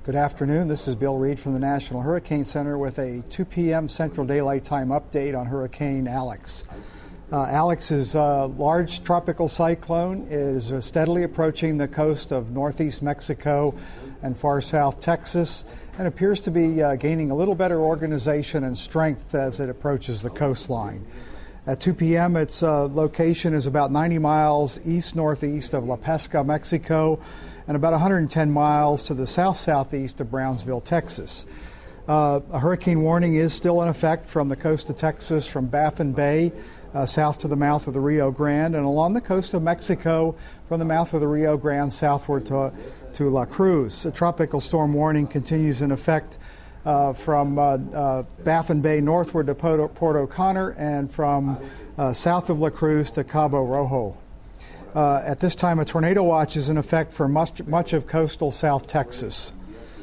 Good afternoon. This is Bill Reed from the National Hurricane Center with a 2 p.m. Central Daylight Time update on Hurricane Alex. Alex is a large tropical cyclone. It is steadily approaching the coast of northeast Mexico and far south Texas, and appears to be gaining a little better organization and strength as it approaches the coastline. At 2 p.m., its location is about 90 miles east-northeast of La Pesca, Mexico, and about 110 miles to the south-southeast of Brownsville, Texas. A hurricane warning is still in effect from the coast of Texas, from Baffin Bay, south to the mouth of the Rio Grande, and along the coast of Mexico from the mouth of the Rio Grande southward to La Cruz. A tropical storm warning continues in effect from Baffin Bay northward to Port O'Connor and from south of La Cruz to Cabo Rojo. At this time, a tornado watch is in effect for much of coastal South Texas.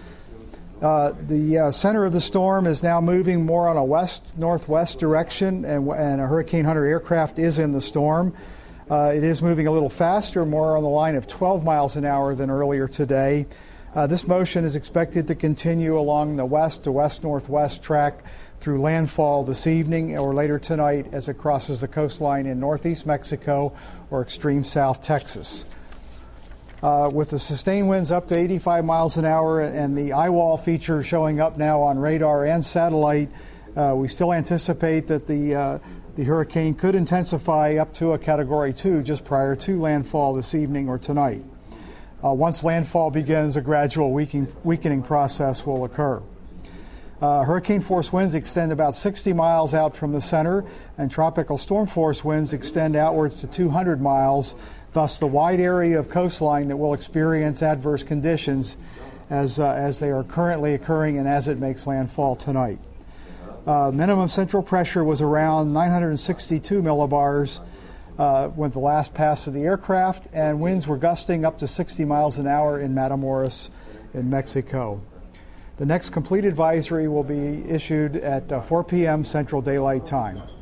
The center of the storm is now moving more on a west-northwest direction, and a Hurricane Hunter aircraft is in the storm. It is moving a little faster, more on the line of 12 miles an hour than earlier today. This motion is expected to continue along the west to west-northwest track through landfall this evening or later tonight as it crosses the coastline in northeast Mexico or extreme south Texas. With the sustained winds up to 85 miles an hour and the eye wall feature showing up now on radar and satellite, we still anticipate that the hurricane could intensify up to a Category 2 just prior to landfall this evening or tonight. Once landfall begins, a gradual weakening process will occur. Hurricane force winds extend about 60 miles out from the center, and tropical storm force winds extend outwards to 200 miles, thus the wide area of coastline that will experience adverse conditions as they are currently occurring and as it makes landfall tonight. Minimum central pressure was around 962 millibars with the last pass of the aircraft, and winds were gusting up to 60 miles an hour in Matamoros in Mexico. The next complete advisory will be issued at 4 p.m. Central Daylight Time.